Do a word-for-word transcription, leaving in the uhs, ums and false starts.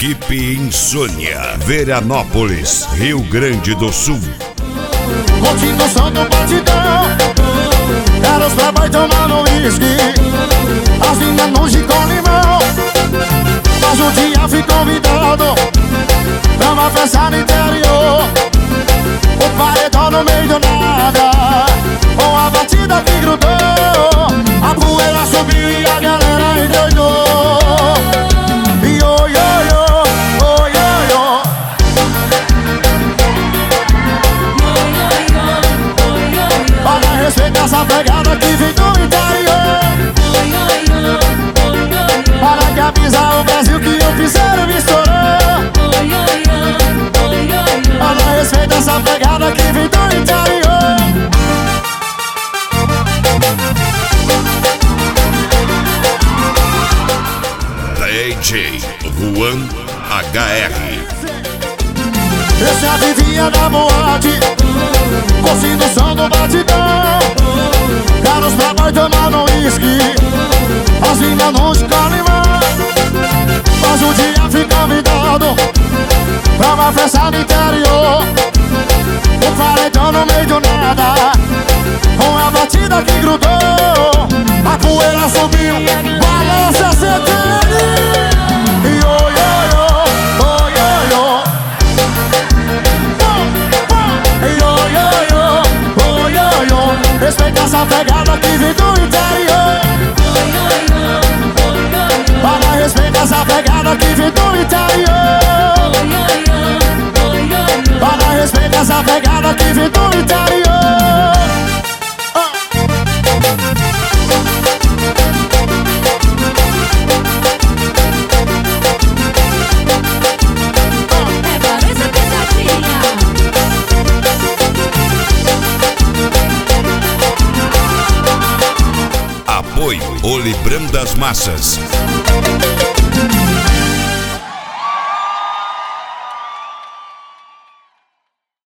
Equipe Insônia, Veranópolis, Rio Grande do Sul. Continuação do batidão, era os playboy tomando uísque, as minhas longe com limão. Mas um dia fui convidado pra uma festa no interior. O paredão no meio do nada, com a batida que grudou, a poeira subiu e a galera endoidou. Yo, yo, yo, oh, yo, yo. Olha, respeita essa pegada que vem do interior. Para que avisar o Brasil que eu fizer me estourou. Olha, respeita essa pegada que vem do interior. D J Juan H R. Eu já vivia na boate, curtindo o som do batidão. Caros playboy tomando uísque, as minas não ficam limão. Mas um dia fui convidado pra uma festa no interior. O paredão no meio do nada, com a batida que grudou, a poeira subiu, balança C T L. Yo, yo, yo, oh, yo, yo. Yo, yo, yo, oh, yo, yo. Respeita essa pegada que vem do interior. Para respeita essa pegada que vem do interior. Para respeita essa pegada que vem do interior. Apoio Olibrão das Massas.